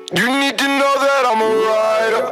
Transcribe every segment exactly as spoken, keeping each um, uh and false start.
You need to know that I'm a rider.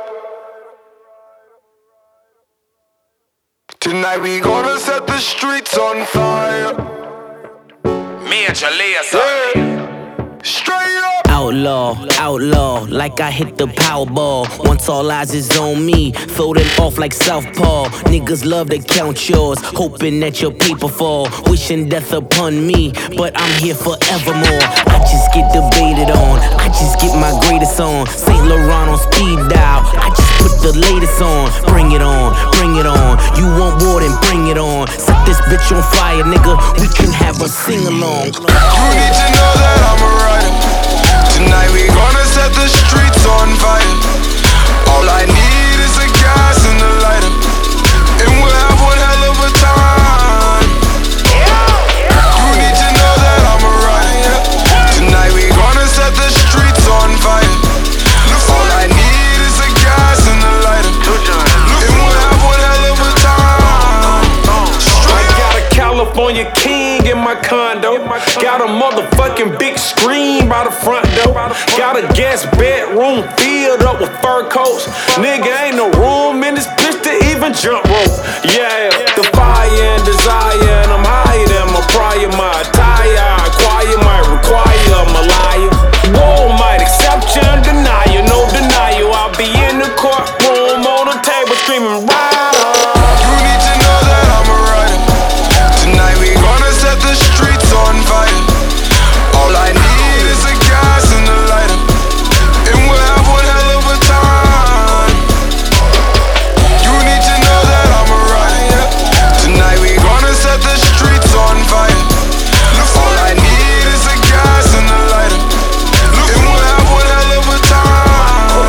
Tonight we gonna set the streets on fire. Major laser. Yeah. Straight up. Outlaw, outlaw, like I hit the Powerball. Once all eyes is on me, throw them off like Southpaw. Niggas love to count yours, hoping that your paper fall. Wishing death upon me, but I'm here forevermore. I just get debated on, I just get my greatest on. Saint Laurent on speed dial, I just put the latest on. Bring it on, bring it on. You want war, then bring it on. Set this bitch on fire, nigga, we can have a sing-along. You need to know that I'm a rider. Tonight we gonna set the streets on fire. All I need is a gas and a lighter, and we'll have one hell of a time. You need to know that I'm a rider. Tonight we gonna set the streets on fire. All I need is a gas and a lighter, and we'll have one hell of a time. I got a California king in my condo. Got a motherfucking big screen by the front door. Got a guest bedroom filled up with fur coats. Nigga, ain't no room in this bitch to even jump rope. Yeah, the fire and desire, and I'm higher than my prior. My attire, I acquire, might require my liar. Whoa, might accept you and deny you, no denial. I'll be in the courtroom on the table screaming, right on. You need to know that I'm a rider. Tonight we gonna set the streets on fire. All I need is a gas and a lighter, and we'll have one hell of a time. You need to know that I'm a rider. Tonight we gonna set the streets on fire. All I need is a gas and a lighter, and we'll have one hell of a time.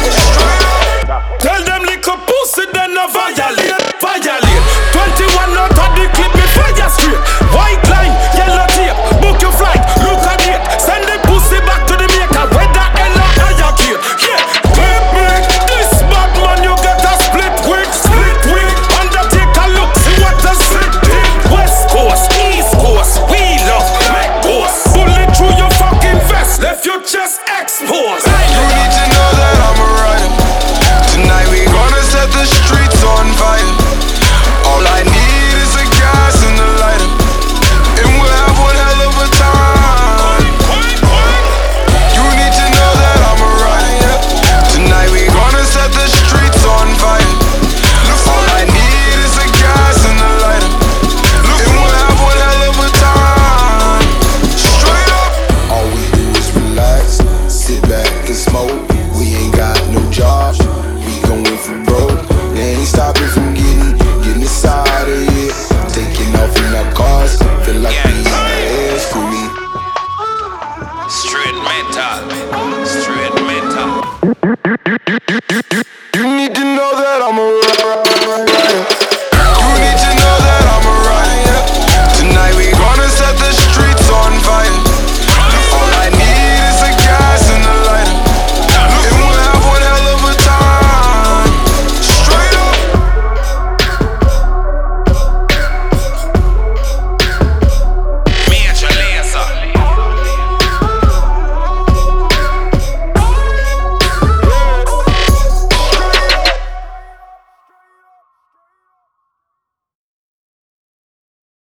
Tell them little pussy then no violate, violate. Twenty-one out of the clip, me fire straight. White line, yellow tape, book your flight, look at it. Send the pussy back to the maker, whether hell or higher gear. Yeah, clip me, this bad man you get a split wig, split wig. Undertaker look, see what the split did. West Coast, East Coast, we love make boss. Bullet through your fucking vest, left your chest exposed. You need to know that I'm a rider. Tonight we gonna set the streets on fire. All I need is a gas and a lighter, and we'll have one hell of a time. You need to know that I'm a rider. Tonight we gonna set the streets on fire. All I need is a gas and a lighter, and we'll have one hell of a time. Straight up. All we do is relax, sit back and smoke. We ain't got no job, we going for broke. They ain't stopping from getting, getting inside of here. Taking off in our cars, feel like we in the air, screw me. Straight metal.